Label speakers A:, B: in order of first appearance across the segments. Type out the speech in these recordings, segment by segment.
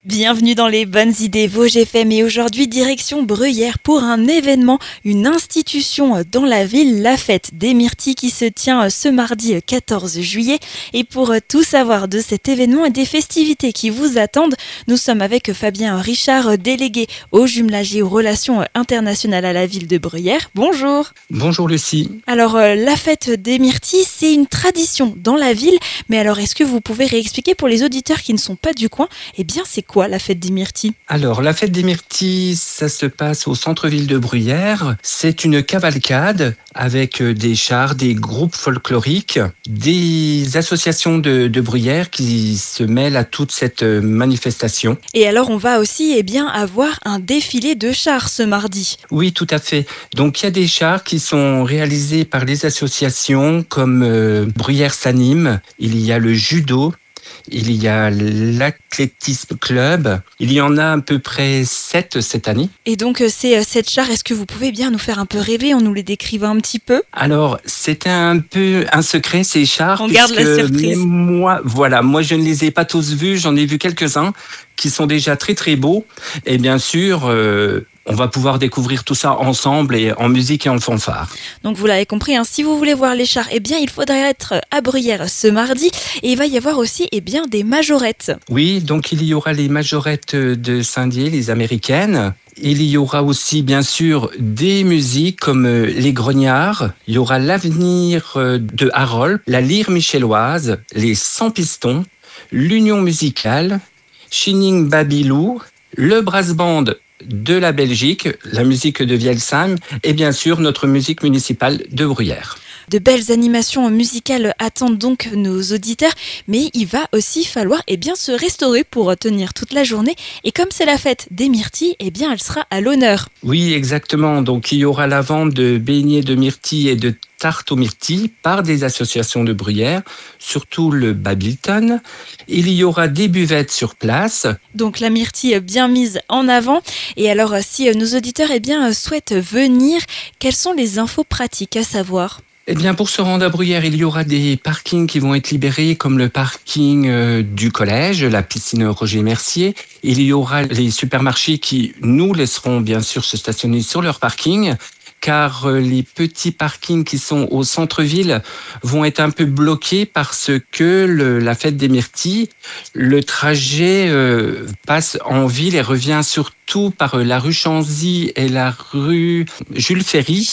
A: Bienvenue dans les bonnes idées Vosges FM et aujourd'hui direction Bruyères pour un événement, une institution dans la ville, la fête des myrtilles qui se tient ce mardi 14 juillet. Et pour tout savoir de cet événement et des festivités qui vous attendent, nous sommes avec Fabien Richard, délégué au jumelage et aux relations internationales à la ville de Bruyères. Bonjour.
B: Bonjour Lucie.
A: Alors la fête des myrtilles, c'est une tradition dans la ville, mais alors est-ce que vous pouvez réexpliquer pour les auditeurs qui ne sont pas du coin, eh bien c'est quoi la fête des myrtilles ?
B: Alors, la fête des myrtilles, ça se passe au centre-ville de Bruyères. C'est une cavalcade avec des chars, des groupes folkloriques, des associations de Bruyères qui se mêlent à toute cette manifestation.
A: Et alors, on va aussi avoir un défilé de chars ce mardi.
B: Oui, tout à fait. Donc, il y a des chars qui sont réalisés par les associations comme Bruyères s'anime. Il y a le judo. Il y a l'athlétisme club. Il y en a à peu près 7 cette année.
A: Et donc, ces 7 chars, est-ce que vous pouvez bien nous faire un peu rêver en nous les décrivant un petit peu ?
B: Alors, c'est un peu un secret, ces chars.
A: On garde la surprise.
B: Moi, je ne les ai pas tous vus. J'en ai vu quelques-uns qui sont déjà très, très beaux. Et bien sûr, on va pouvoir découvrir tout ça ensemble et en musique et en fanfare.
A: Donc vous l'avez compris, si vous voulez voir les chars, il faudra être à Bruyères ce mardi. Et il va y avoir aussi des majorettes.
B: Oui, donc il y aura les majorettes de Saint-Dié, les américaines. Il y aura aussi, bien sûr, des musiques comme les grognards. Il y aura l'avenir de Harold, la lyre michelloise, les 100 pistons, l'union musicale, Shining Babylou, le brass band de la Belgique, la musique de Vielsheim et bien sûr notre musique municipale de Bruyères.
A: De belles animations musicales attendent donc nos auditeurs, mais il va aussi falloir se restaurer pour tenir toute la journée. Et comme c'est la fête des myrtilles, elle sera à l'honneur.
B: Oui, exactement. Donc il y aura la vente de beignets de myrtilles et de tartes aux myrtilles par des associations de Bruyères, surtout le Babilton. Il y aura des buvettes sur place.
A: Donc la myrtille bien mise en avant. Et alors si nos auditeurs souhaitent venir, quelles sont les infos pratiques à savoir ?
B: Eh bien, pour se rendre à Bruyères, il y aura des parkings qui vont être libérés, comme le parking du collège, la piscine Roger Mercier. Il y aura les supermarchés qui nous laisseront bien sûr se stationner sur leur parking, car les petits parkings qui sont au centre-ville vont être un peu bloqués parce que la fête des myrtilles, le trajet passe en ville et revient surtout par la rue Chanzy et la rue Jules Ferry.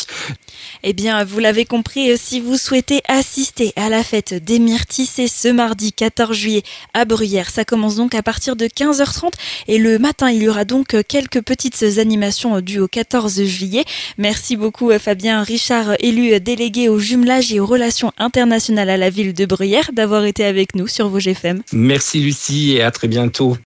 A: Vous l'avez compris, si vous souhaitez assister à la fête des myrtilles, c'est ce mardi 14 juillet à Bruyères. Ça commence donc à partir de 15h30 et le matin, il y aura donc quelques petites animations dues au 14 juillet. Merci beaucoup Fabien Richard, élu délégué au jumelage et aux relations internationales à la ville de Bruyères, d'avoir été avec nous sur Vosges FM.
B: Merci Lucie et à très bientôt.